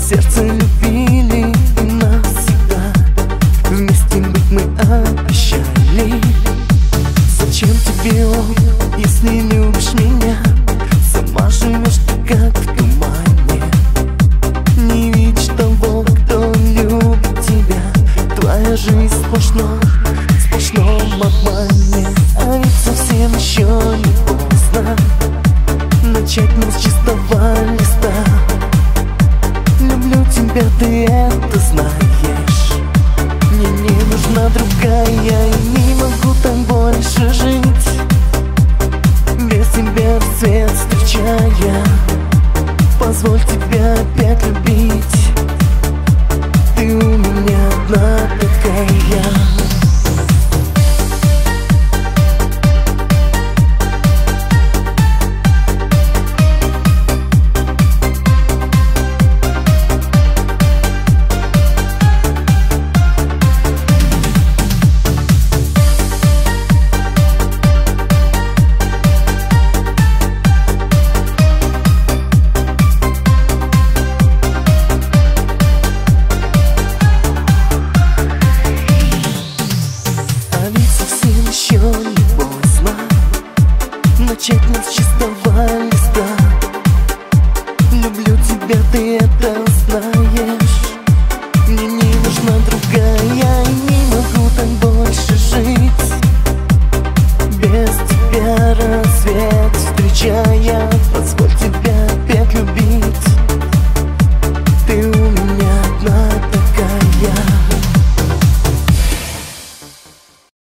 сердце любили и навсегда. Вместе быть мы обещали. Зачем тебе он, если любишь меня? Сама живешь ты как в тумане. Не видишь того, кто любит тебя. Твоя жизнь сплошном обмане. А ведь совсем еще не поздно начать мы с чистого листа. Люблю тебя, ты это знаешь. Мне не нужна другая, я не могу так больше жить. Без тебя рассвет встречая. Позволь тебя опять любить. Ты у меня одна такая. Еще не поздно начать мы с чистого листа. Люблю тебя, ты это